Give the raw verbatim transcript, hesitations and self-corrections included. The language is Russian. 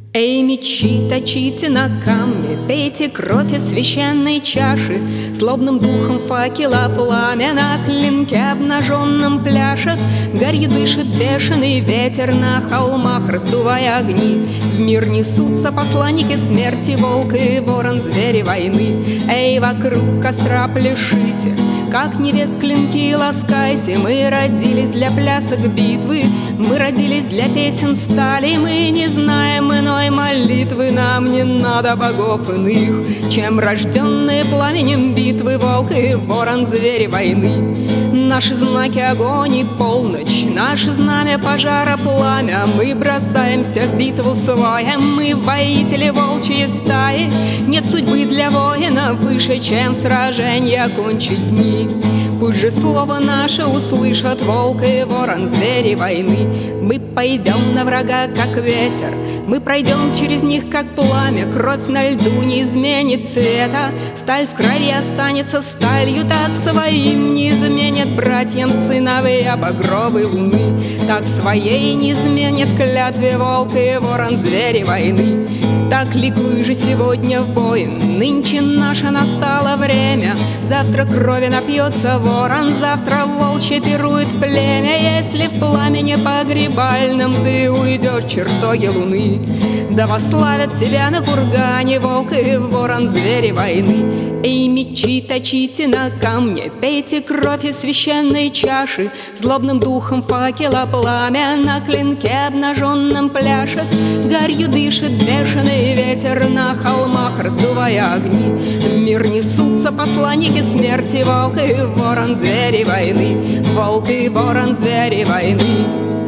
Эй, мечи точите на камне, пейте кровь из священной чаши, злобным духом факела пламя на клинке обнаженном пляшет. Гарью дышит бешеный ветер на холмах, раздувая огни. В мир несутся посланники смерти, волк и ворон, звери войны. Эй, вокруг костра пляшите, как невест клинки ласкайте. Мы родились для плясок битвы, мы родились для песен стали. Мы не знаем иной молитвы, нам не надо богов иных, чем рожденные пламенем битвы волк и ворон, звери войны. Наши знаки огонь и полночь, наше знамя пожара пламя. Мы бросаемся в битву с воем, мы воители волчьи стаи. Нет судьбы для воина выше, чем сраженье окончить дни. Пусть же слово наше услышат волк и ворон, звери войны. Мы пойдем на врага, как ветер, мы пройдем через них, как пламя. Кровь на льду не изменит цвета, сталь в крови останется сталью. Так своим не изменят братьям сыновья багровой луны, так своей не изменят клятве волк и ворон, звери войны. Так ликуй же сегодня, воин, нынче наше настало время. Завтра крови напьется ворон, завтра волчье пирует племя. Если в пламени погребальном ты уйдешь в чертоги луны, да восславят тебя на кургане волк и ворон, звери войны. Эй, мечи точите на камне, пейте кровь из священной чаши, злобным духом факела пламя на клинке обнаженном пляшет. Гарью дышит бешеный ветер на холмах, раздувая огни. В мир несутся посланники смерти, волк и ворон, звери войны. Волк и ворон, звери войны.